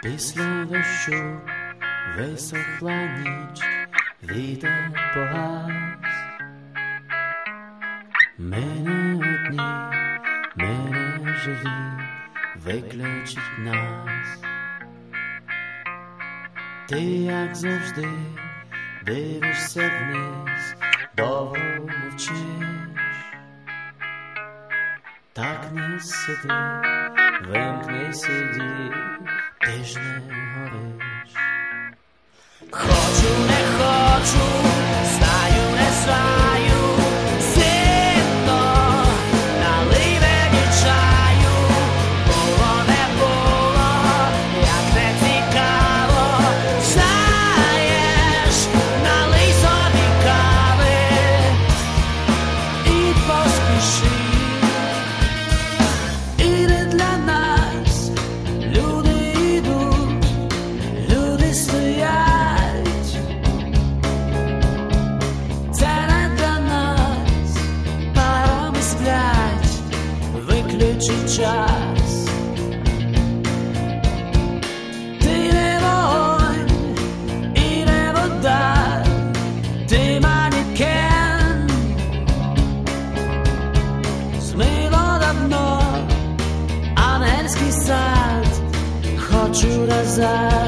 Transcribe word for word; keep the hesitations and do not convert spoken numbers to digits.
Після дощу висохла ніч, вітер погас. Ми не одні, ми не живі, виключить нас. Ти, як завжди, дивишся вниз, довго мовчиш. Так не сиди, вимкни сиді, ти ж не гориш. Хочу, не хочу, знаю, не знаю, сильно налий мені чаю. Було, не було, як не цікаво, знаєш, налий собі кави і поспіши. Іде для нас, люди йдуть, люди стоять. Це не для нас, парами сплять, виключить час. Ти не вогонь і не вода, ти манекен. Змило давно ангельський сад, хочу назад.